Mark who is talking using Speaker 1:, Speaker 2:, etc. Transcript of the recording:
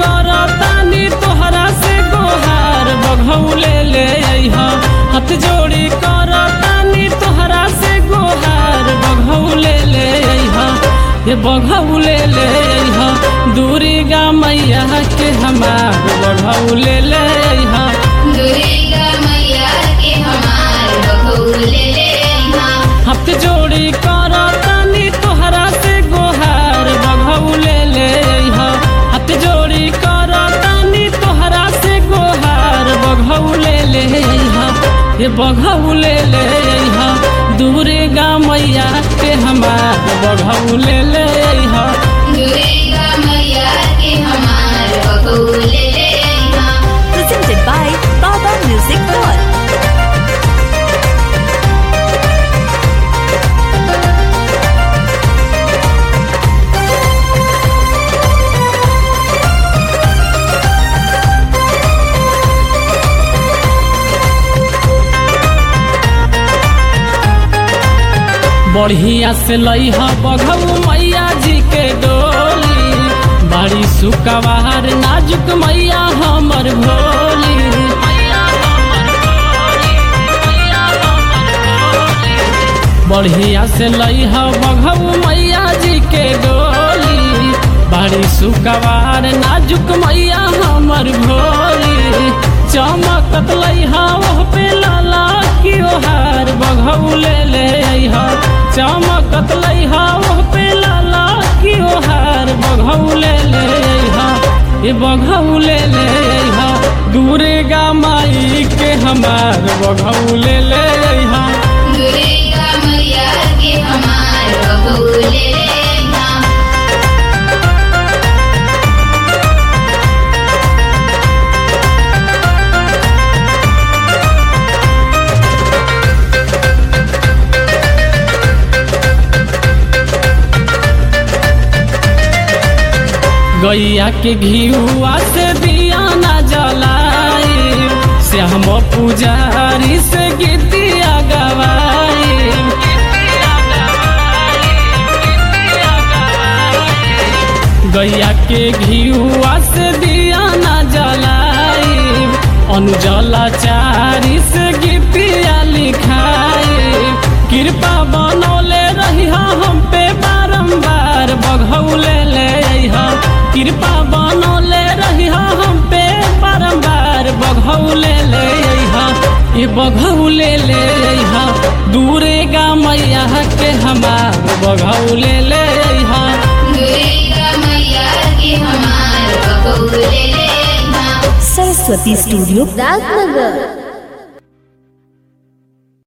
Speaker 1: करतानी तोहरा से गोहार बघऊ ले ले अइहा। हाथ जोड़ी करतानी तोहरा से गोहार बघऊ ले ले अइहा। ये बघऊ ले ले अइहा। दुर्गा मैया के हमार बघऊ ले ले अइहा।
Speaker 2: दुर्गा मैया के हमार बघऊ ले ले अइहा।
Speaker 1: हाथ जोड़ी करतानी तोहरा से गोहार बघऊ ले ले अइहा। हाथ जोड़ी करतानी तोहरा से गोहार बघऊ ले ले अइहा। ये बघऊ ले ले अइहा। दुर्गा मैया के हमार बघऊ ले ले अइहा।
Speaker 2: दुर्गा मैया के हमार बघऊ ले ले अइहा।
Speaker 3: Presented by Baba Music Hall.
Speaker 1: बढ़िया से लइहा बघऊ मैया जी के डोली। बाड़ी सुकवार नाजुक मैया हमर भोली। बढ़िया से लइहा बघऊ मैया जी के डोली। बाड़ी सुकवार नाजुक मैया हमर भोली। चमकत लइहा ओह पे लाला की ओहार बघऊ ले ले अइहा। चमकत लइहा ओह पे लाला की ओहार बघऊ ले ले अइहा। ये बघऊ ले ले अइहा। दुर्गा माई के हमार बघऊ ले ले अइहा।
Speaker 2: दुर्गा मैया के हमार बघऊ ले ले अइहा।
Speaker 1: गैया के घिउआ से दिया ना जलाई। श्याम पुजारी से गीतिया गवाई। गैया के घिउआ से दिया ना जलाई। अनुजलाचारी से गीतिया लिखाई। कृपा बनौले रही हम पे बारंबार बघऊ ले ले अइहा। कृपा बनौले रही हम पे बारंबार बघऊ ले ले अइहा। ये बघऊ ले ले अइहा। दुर्गा मैया के हमार बघऊ ले ले अइहा।
Speaker 2: दुर्गा मैया के हमार बघऊ ले ले अइहा।
Speaker 3: Saraswati Studio, Ragnagar.